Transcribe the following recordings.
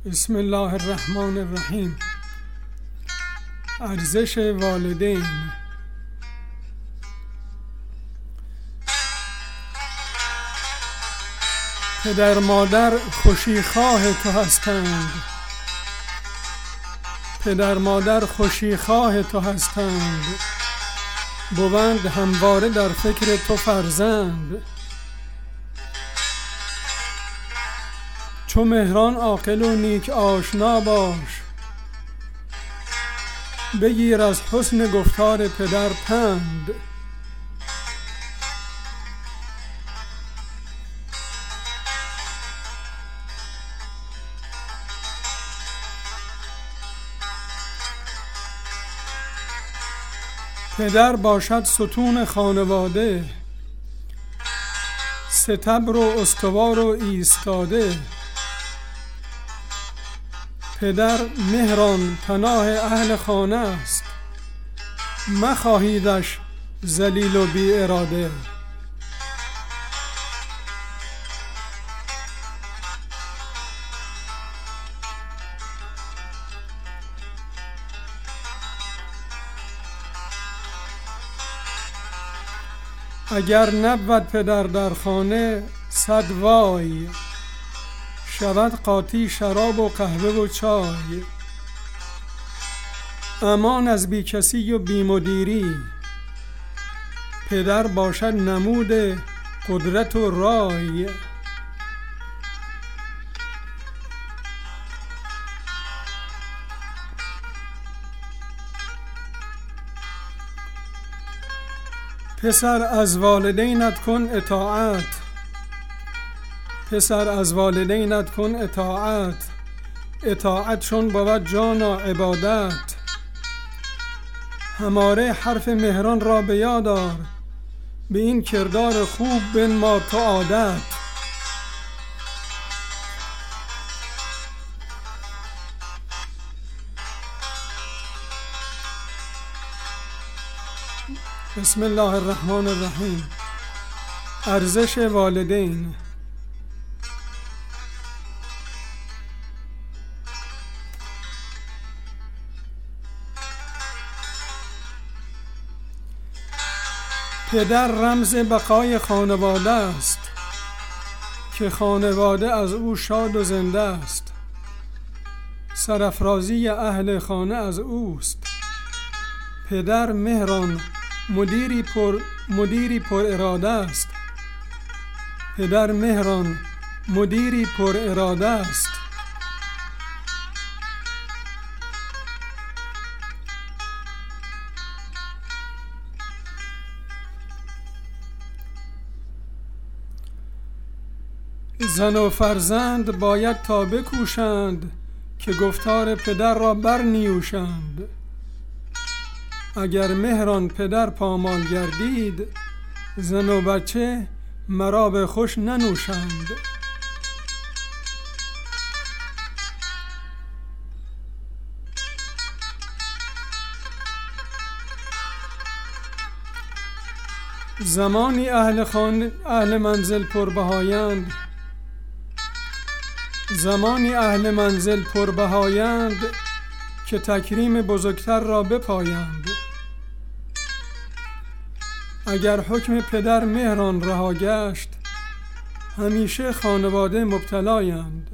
بسم الله الرحمن الرحیم. ارزش والدین. پدر مادر خوشیخواه تو هستند. پدر مادر خوشیخواه تو هستند. بوند همواره در فکر تو فرزند. چو مهران عاقل و نیک آشنا باش. بگیر از حسن گفتار پدر پند. پدر باشد ستون خانواده. ستبر و استوار و ایستاده. پدر مهران پناه اهل خانه است. مخواهیدش ذلیل و بی اراده. اگر نبود پدر در خانه صد وای. شود قاطی شراب و قهوه و چای. امان از بی کسی و بی مدیری. پدر باشد نمود قدرت و رای. پسر از والدینت کن اطاعت. پسر از والدینت کن اطاعت. اطاعت چون بود جانا عبادت. هماره حرف مهران را به یاد آر. به این کردار خوب بنما تو عادت. بسم الله الرحمن الرحیم. ارزش والدین. پدر رمز بقای خانواده است که خانواده از او شاد و زنده است. سرافرازی اهل خانه از اوست. پدر مهران مدیری پر اراده است. پدر مهران مدیری پر اراده است. زن و فرزند باید تا بکوشند که گفتار پدر را برنیوشند. اگر مهران پدر پامال گردید. زن و بچه مرا به خوش ننوشند. زمانی اهل منزل پربهایند. زمانی اهل منزل پربهایند که تکریم بزرگتر را بپایند. اگر حکم پدر مهران رها گشت. همیشه خانواده مبتلایند.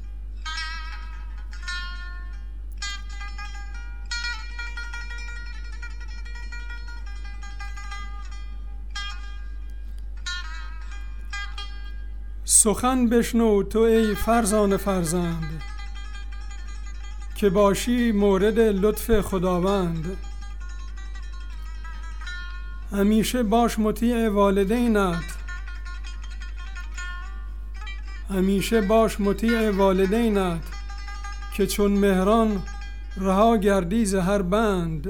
سخن بشنو تو ای فرزان فرزند. که باشی مورد لطف خداوند. همیشه باش مطیع والدینت. همیشه باش مطیع والدینت. که چون مهران رها گردی ز هر بند.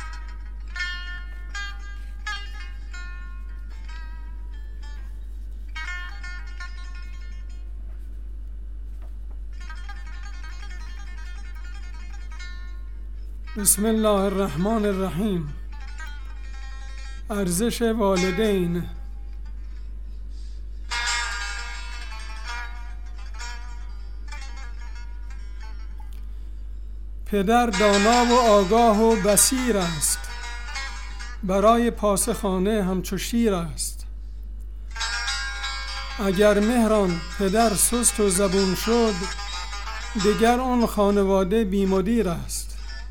بسم الله الرحمن الرحیم. ارزش والدین. پدر دانا و آگاه و بصیر است، برای پاس خانه همچو شیر است. اگر مهران پدر سست و زبون شد، دیگر آن خانواده بی‌مدیر است.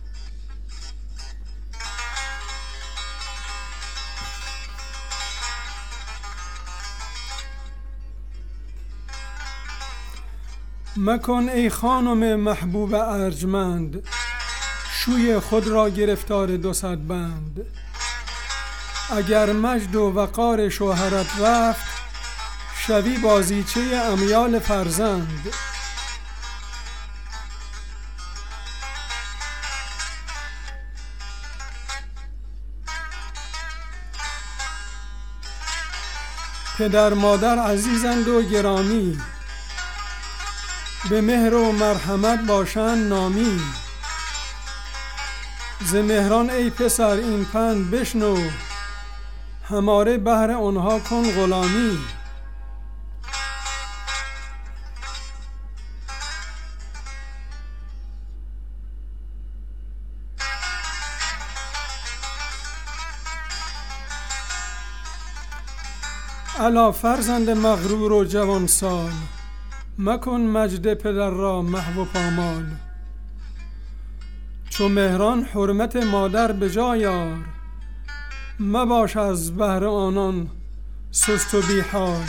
مکن ای خانم محبوب ارجمند، شوی خود را گرفتار 200 بند. اگر مجد و وقار شوهرت رفت، شوی بازیچه امیال فرزند. پدر مادر عزیزند و گرامی، به مهر و مرحمت باشند نامی. ز مهران ای پسر این پند بشنو، هماره بهر آنها کن غلامی. الا فرزند مغرور و جوان سال، مکن مجد پدر را محو و پامال. چو مهران حرمت مادر به جای آر، مباش از بهر آنان سست و بی حال.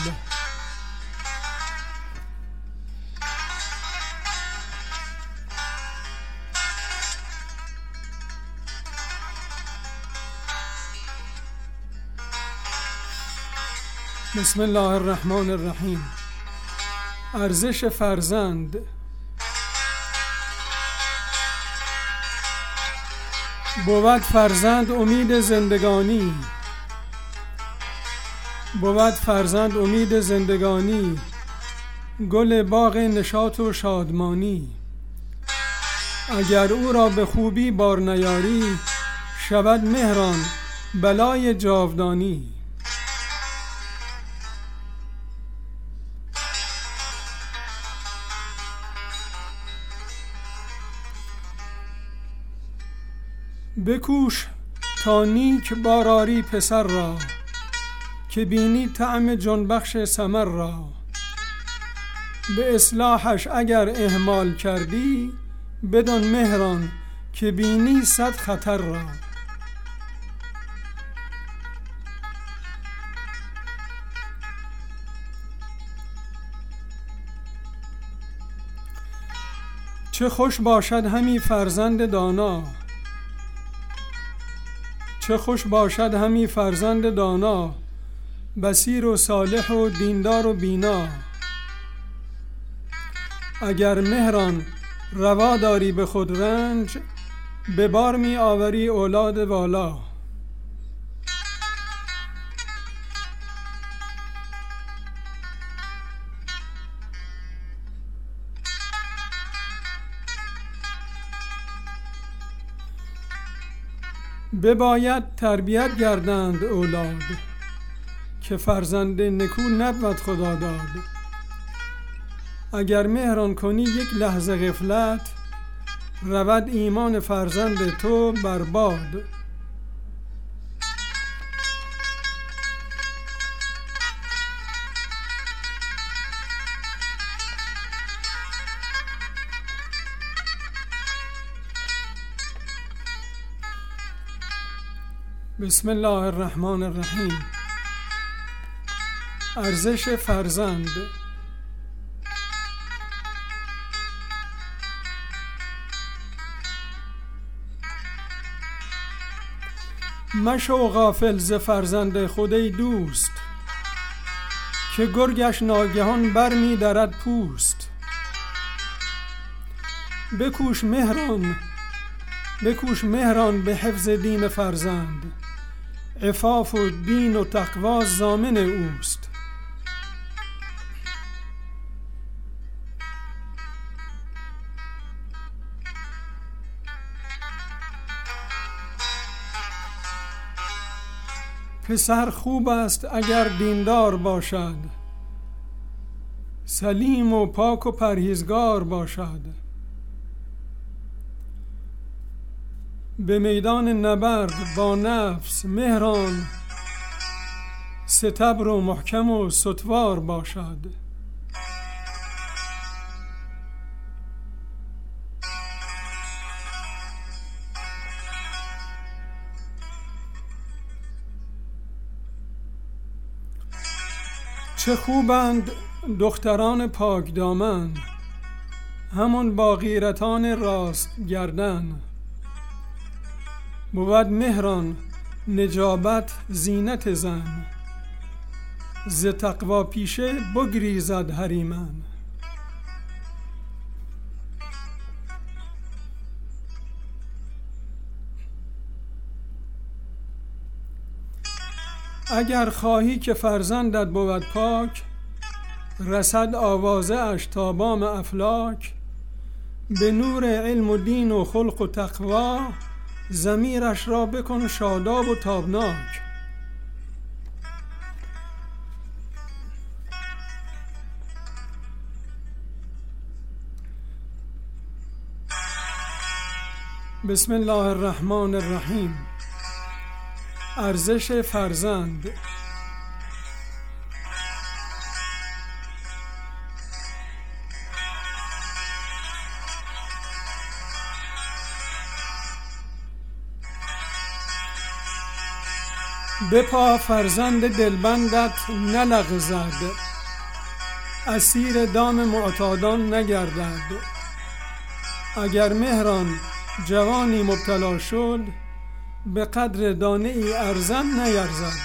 بسم الله الرحمن الرحیم. ارزش فرزند. بود فرزند امید زندگانی، بود فرزند امید زندگانی. گل باغ نشاط و شادمانی. اگر او را به خوبی بار نیاری، شود مهران بلای جاودانی. بکوش تا نیک باراری پسر را، که بینی طعم جانبخش ثمر را. به اصلاحش اگر اهمال کردی، بدان مهران که بینی 100 خطر را. چه خوش باشد همی فرزند دانا، چه خوش باشد همی فرزند دانا. بصیر و صالح و دیندار و بینا. اگر مهران روا داری به خود رنج، به بار می آوری اولاد والا. بباید تربیت گردند اولاد، که فرزند نکو نبود خدا داد. اگر مهران کنی یک لحظه غفلت، رود ایمان فرزند تو برباد. بسم الله الرحمن الرحیم. ارزش فرزند. مشو غافل ز فرزند خود ای دوست، که گرگش ناگهان بر می درد پوست. بکوش مهران به حفظ دین فرزند، عفاف و دین و تقوا ضامن اوست. پسر خوب است اگر دیندار باشد، سلیم و پاک و پرهیزگار باشد. به میدان نبرد با نفس مهران، ستبر و محکم و ستوار باشد. چه خوبند دختران پاک دامن، همان با غیرتان راست گردن. بود مهران نجابت زینت زن، ز تقوا پیشه بگریزد هریمن. اگر خواهی که فرزندت بود پاک، رسد آوازه اش تا بام افلاک. به نور علم و دین و خلق و تقوا، ضمیرش را بکن شاداب و تابناک. بسم الله الرحمن الرحیم. ارزش فرزند. بپا فرزند دلبندت نلغزد، اسیر دام معتادان نگردد. اگر مهران جوانی مبتلا شد، به قدر دانه ای ارزن نیرزد.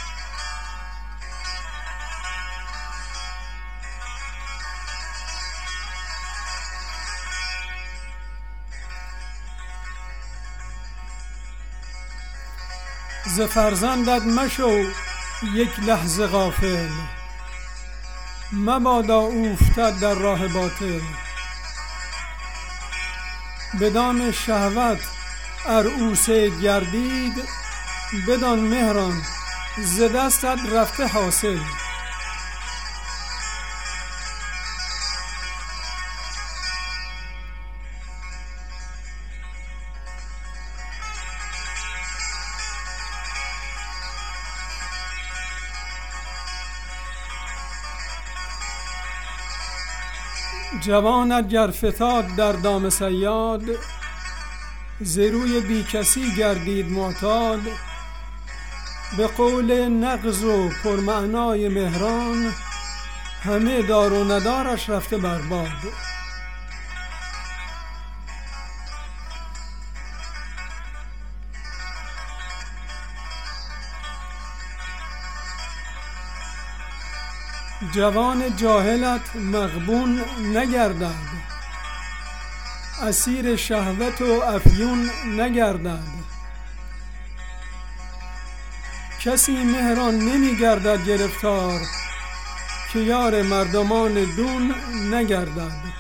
ز فرزندت مشو یک لحظه غافل، مبادا اوفتد در راه باطل. به دام شهوت ار او صید گردید، بدان مهران ز دستت رفته حاصل. جوانت گر فتاد در دام صیاد، ز روی بی کسی گردید معتاد. به قول نغز و پرمعنای مهران، همه دار و ندارش رفته برباد. جوان جاهلت مغبون نگردد، اسیر شهوت و افیون نگردد. کسی مهران نمی گردد گرفتار، که یار مردمان دون نگردد.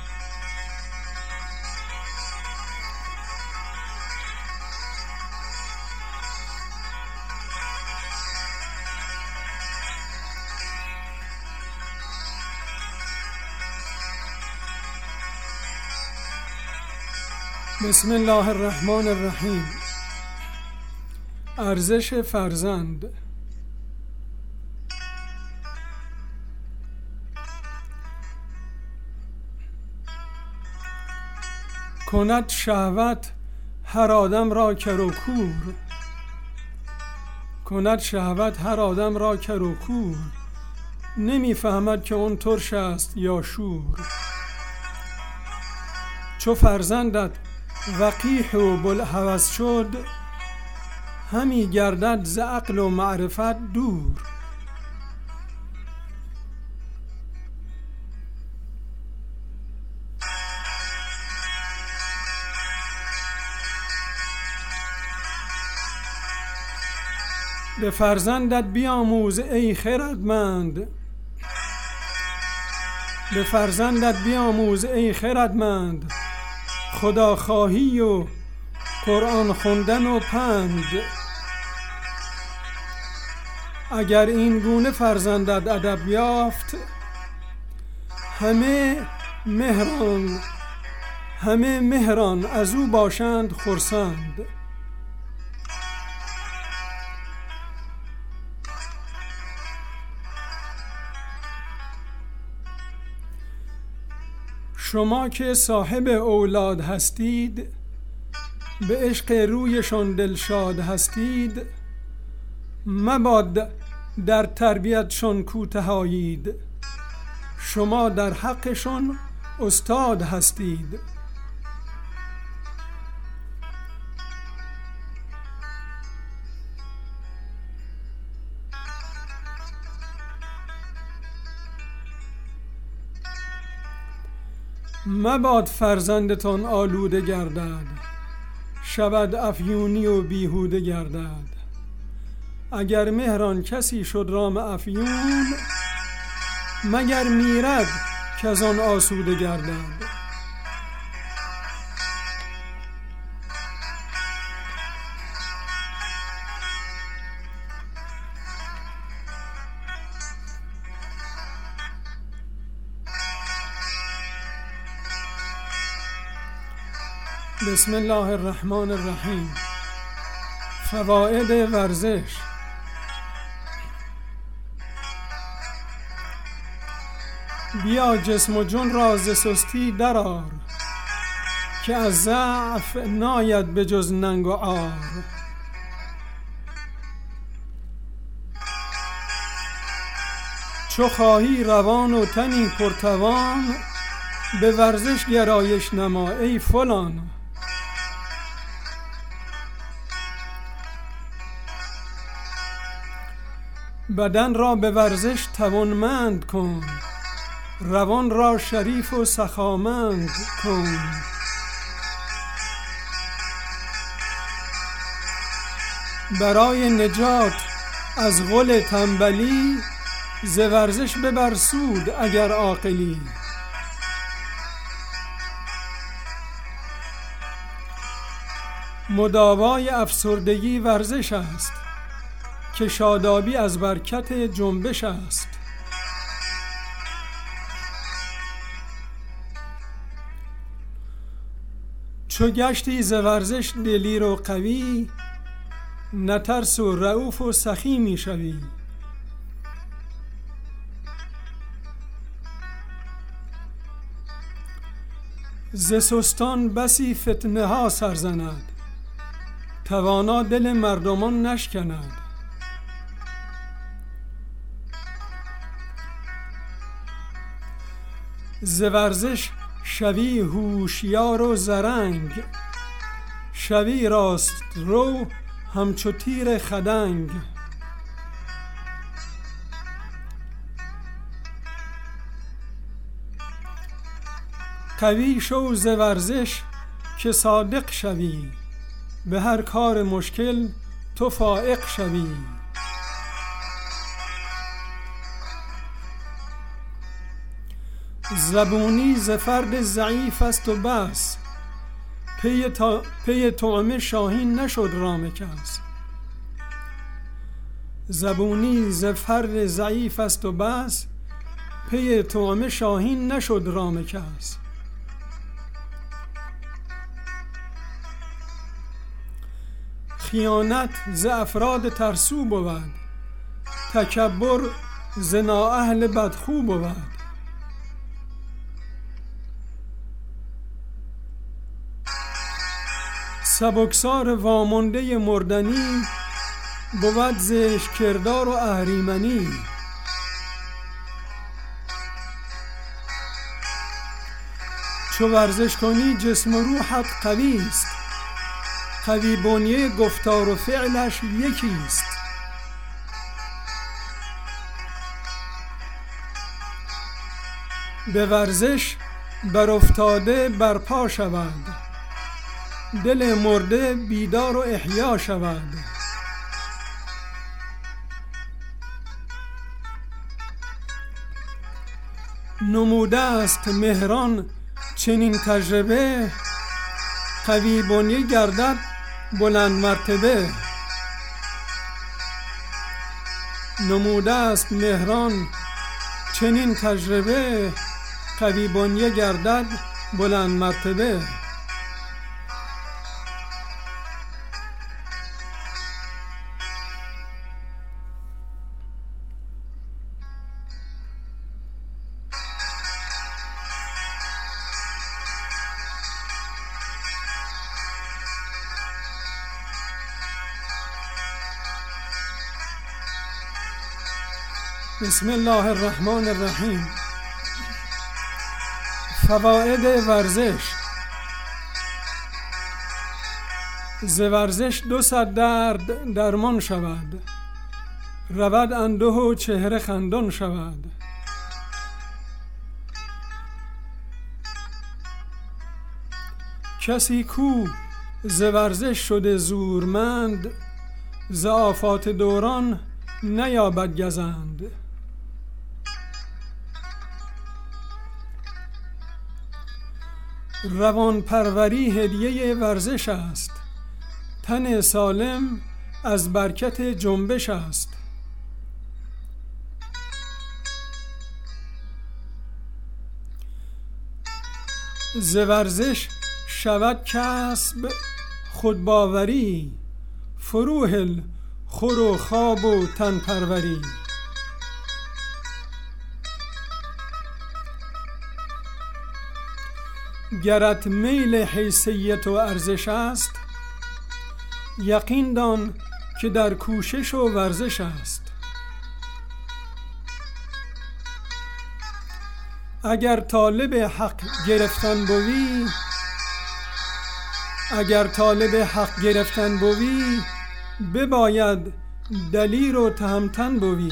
بسم الله الرحمن الرحیم. ارزش فرزند. کند شهوت هر آدم را کر و کور، کند شهوت هر آدم را کر و کور. نمی فهمد که اون ترش است یا شور. چو فرزندت وقیح و بلهوس شد، همی گردد ز عقل و معرفت دور. به فرزندت بیاموز ای خردمند، به فرزندت بیاموز ای خردمند. خداخواهی و قرآن خوندن و پند. اگر این گونه فرزندت ادب یافت، همه مهران از او باشند خرسند. شما که صاحب اولاد هستید، به عشق رویشان دلشاد هستید، مباد در تربیتشان کوته آیید. شما در حقشان استاد هستید. مباد فرزندتان آلوده گردد، شود افیونی و بیهوده گردد. اگر مهران کسی شد رام افیون، مگر میرد که از آن آسوده گردد. بسم الله الرحمن الرحیم. فواید ورزش. بیا جسم و جان را ز سستی درآر، که از ضعف ناید به جز ننگ و عار. چو خواهی روان و تنی پرتوان، به ورزش گرایش نما ای فلان. بدن را به ورزش توانمند کن، روان را شریف و سخامند کن. برای نجات از غل تنبلی، ز ورزش ببر سود اگر عاقلی. مداوای افسردگی ورزش است، که شادابی از برکت جنبش است. چو گشتی ز ورزش دلیر و قوی، نترس و رئوف و سخی می شوی. ز سستان بسی فتنه ها سرزند، توانا دل مردمان نشکند. ز ورزش شوی هوشیار و زرنگ، شوی راست رو همچو تیر خدنگ. قوی شو ز ورزش که صادق شوی، به هر کار مشکل تو فائق شوی. زبونی ز فرد ضعیف است و بس، پی طعمه شاهین نشد رام کس. زبونی ز فرد ضعیف است و بس، پی طعمه شاهین نشد رام کس. خیانت ز افراد ترسو بود، تکبر ز نااهل بدخو بود. سبکسار وامانده مردنی، بود زشت کردار و اهریمنی. چو ورزش کنی جسم و روحت قوی است، قوی بنیه گفتار و فعلش یکی است. به ورزش بر افتاده برپا شود، دل مرده بیدار و احیا شود. نموده است مهران چنین تجربه، قوی بنیه گردد بلند مرتبه. نموده است مهران چنین تجربه، قوی بنیه گردد بلند مرتبه. بسم الله الرحمن الرحیم. فواید ورزش. ز ورزش 200 درد درمان شود، رود اندوه و چهره خندان شود. کسی کو ز ورزش شده زورمند، ز آفات دوران نیابد گزند. روان پروری هدیه ورزش است، تن سالم از برکت جنبش است. ز ورزش شود کسب خودباوری، فروهل خور و خواب و تن پروری. گرت میل حیثیت و ارزش است، یقین دان که در کوشش و ورزش است. اگر طالب حق گرفتن بوی، بباید دلیر و تهمتن بوی.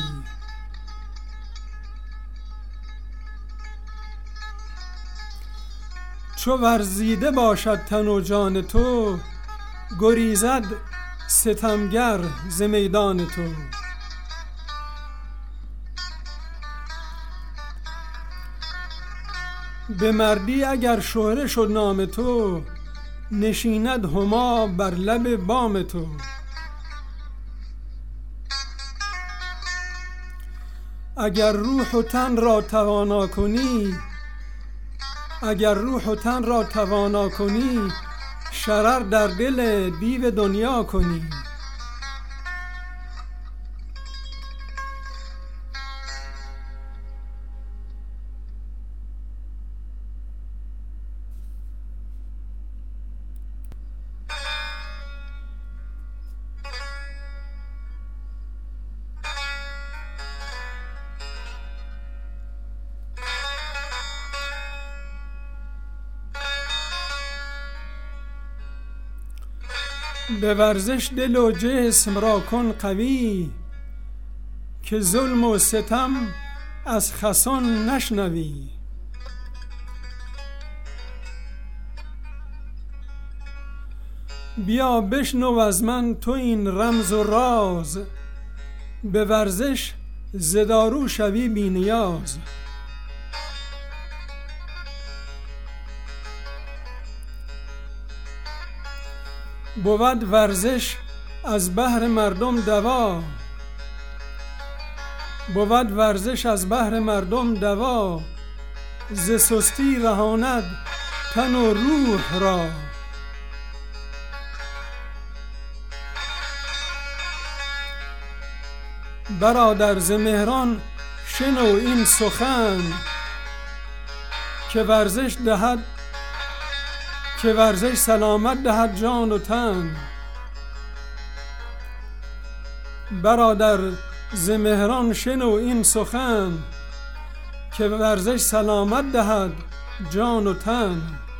چو ورزیده باشد تن و جان تو، گریزد ستمگر ز میدان تو. به مردی اگر شهره شد نام تو، نشیند هما بر لب بام تو. اگر روح و تن را توانا کنی، شرر در دل دیو دنیا کنی. به ورزش دل و جسم را کن قوی، که ظلم و ستم از خسان نشنوی. بیا بشنو از من تو این رمز و راز، به ورزش ز دارو شوی بی نیاز. بود ورزش از بهر مردم دوا، ز سستی رهاند تن و روح را. برادر ز مهران شنو این سخن، که ورزش سلامت دهد جان و تن. برادر ز مهران شنو این سخن، که ورزش سلامت دهد جان و تن.